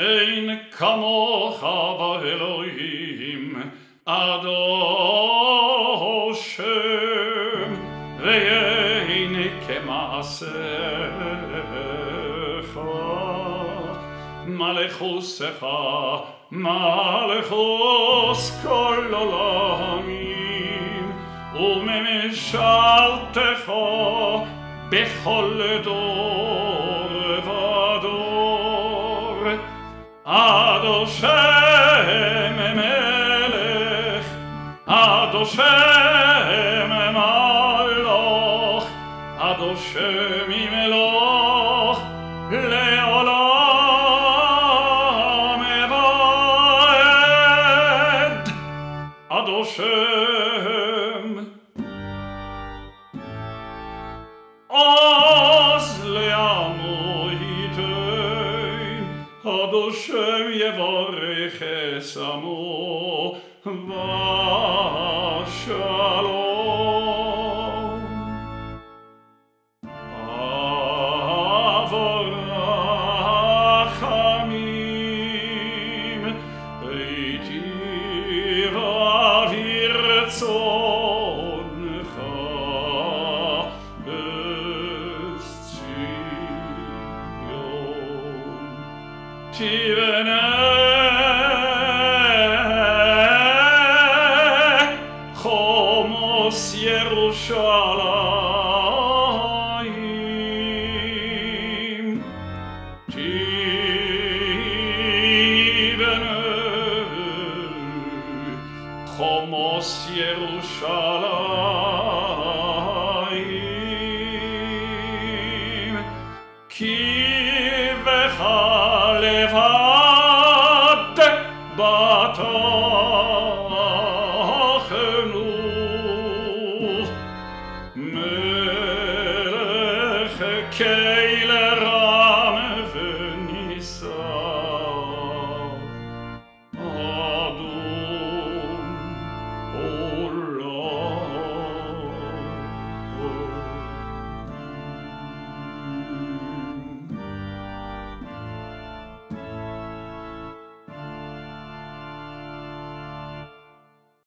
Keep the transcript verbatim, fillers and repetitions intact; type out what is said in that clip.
אין כמוך באלוהים אדושם ואין כמעשיך מלכותך מלכות כל עולמים וממשלתך בכל דור ודור אדושם מלך אדושם מלך אדושם מלך לעולם ועד אדושם אז לעמו ייתן אדושם יברך את עמו ושלום אב רחמים היטיב אוויר צונך תבנה חומוס ירושלים תבנה חומוס ירושלים